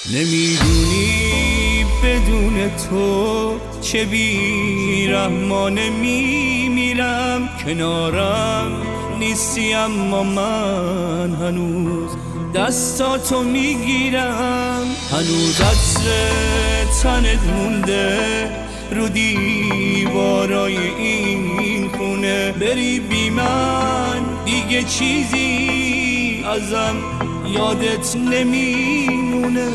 نمیدونی بدون تو چه بی‌رحمانه میمیرم. کنارم نیستی اما من هنوز دستاتو میگیرم. هنوز عطر تنت مونده رو دیوارای این خونه. بری بی من دیگه چیزی ازم یادت نمیمونه.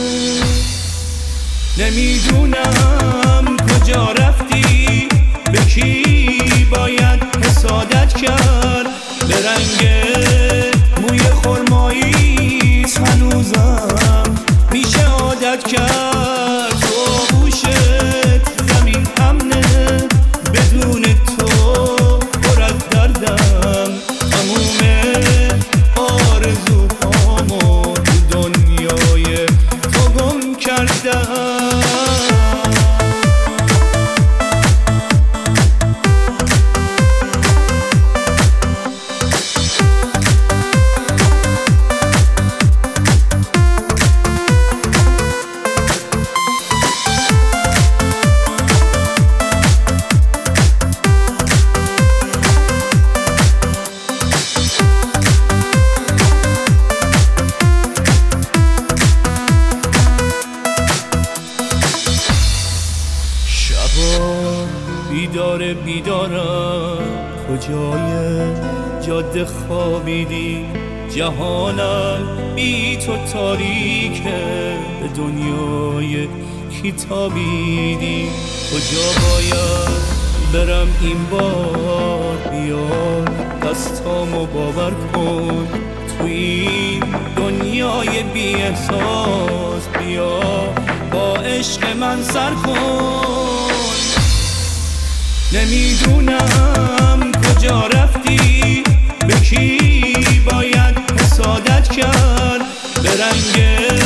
نمیدونم کجا رفتی، به کی باید حسادت کرد. به رنگ موی خرماییت هنوزم میشه عادت کرد. تو گوشت زمین امنه، بدون تو پر از دردم. تموم آرزوهامو تو دنیای تو گم کردم. بیدارم کجای جاده خوابیدی. جهانم بی تو تاریکه، به دنیای کی تابیدی. کجا باید برم این بار، بیا دستامو باور کن. تو این دنیای بی احساس بیا با عشق من سر کن. نمیدونم کجا رفتی، به کی باید حسادت کرد. به رنگ